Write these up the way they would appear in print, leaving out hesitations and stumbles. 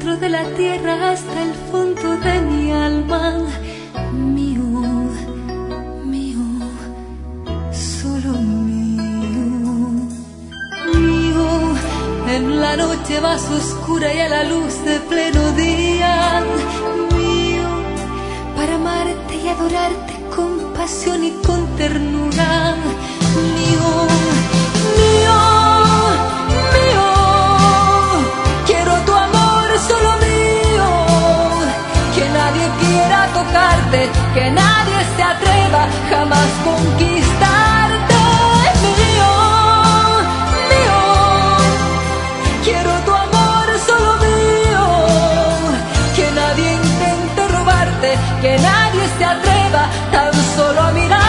centro de la tierra hasta el fondo de mi alma. Mío, mío, solo mío. Mío, en la noche más oscura y a la luz de pleno día. Mío, para amarte y adorarte con pasión y con ternura. Mío, mío, mío, quiero tu amor solo mío. Que nadie quiera tocarte, que nadie se atreva jamás conquistarte. Mío, mío, quiero tu amor solo mío. Que nadie intente robarte, que nadie se atreva tan solo a mirarte.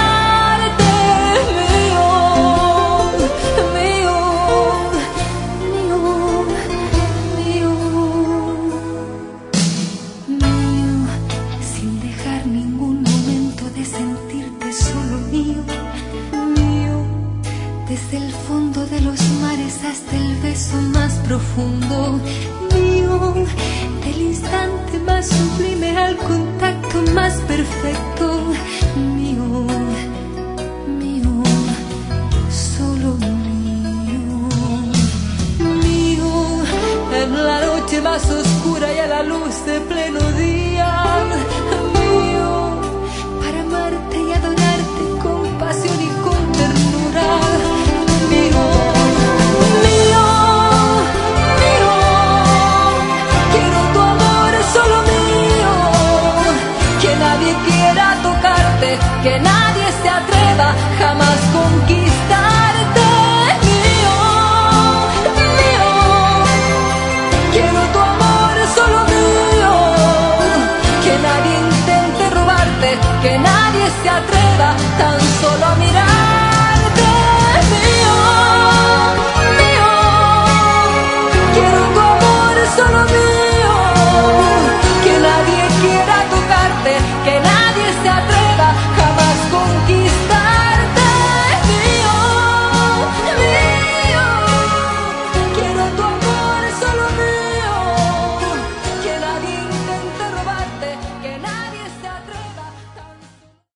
Desde el fondo de los mares hasta el beso más profundo. Mío, del instante más sublime al contacto más perfecto. Mío, mío, solo mío. Mío, en la noche más oscura y a la luz de pleno día.